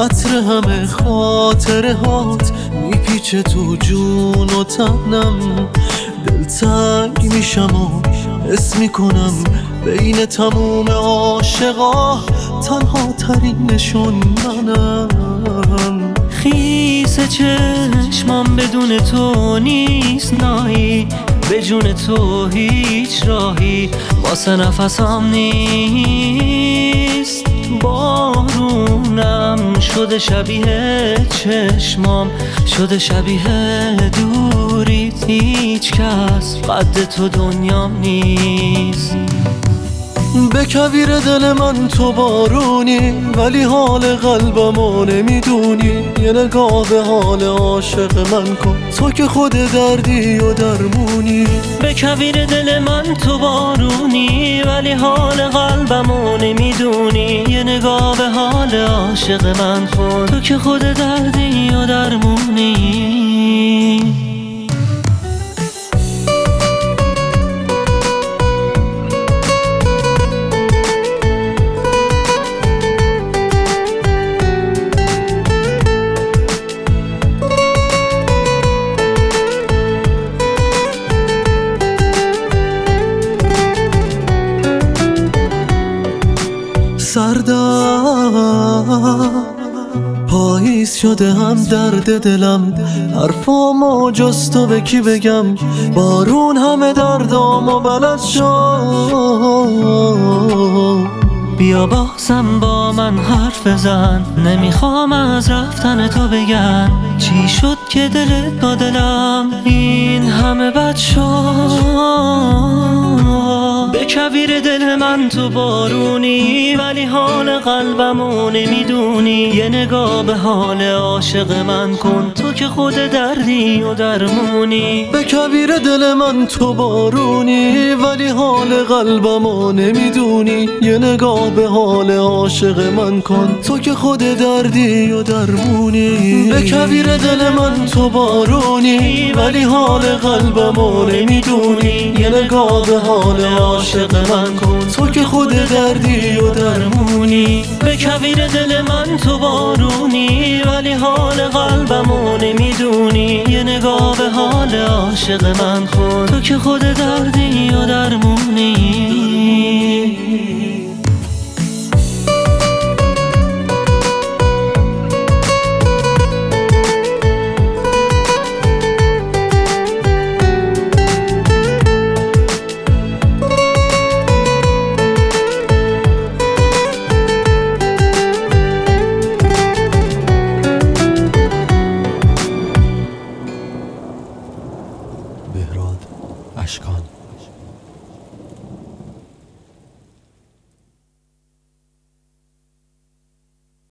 عطر همه خاطره هات میپیچه تو جون و تنم، دلتنگ میشم و حس میکنم بین تموم عاشقا تنها ترینشون منم. خیس چشمام بدون تو نیست نایی، به جون تو هیچ راهی واسه نفسام نیست. بارونم شده شبیه چشمام، شده شبیه دوریت، هیچ کس قد تو دنیام نیست. به کویر دل من تو بارونی ولی حال قلبمو نمیدونی، یه نگاه به حال عاشق من کن تو که خود دردی و درمونی. به کویر دل من تو بارونی ولی حال قلبمو نمیدونی، یه نگاه به حال عاشق من کن تو که خود دردی و درمونی. سردم پاییز شده هم درد دلم، حرفامو جز تو به کی بگم، بارون همه دردامو بلد شد. بیا بازم با من حرف بزن، نمیخوام از رفتن تو بگن چی شد که دلت با دلم این همه بد شد. به کویر دل من تو بارونی ولی حال قلبمو نمیدونی، یه نگاه به حال عاشق من کن تو که خود دردی و درمونی. به کویر دل من تو بارونی ولی حال قلبمو نمیدونی، یه نگاه به حال عاشق من کن تو که خود دردی و درمونی. به کویر دل من تو بارونی ولی حال قلبمو نمیدونی، یه نگاه به حال عاشق من کن تو که خود دردی و درمونی. به کویر دل من تو بارونی ولی حال قلبمو نمیدونی، یه نگاه به حال عاشق من کن تو که خود دردی و درمونی. بهراد اشکان.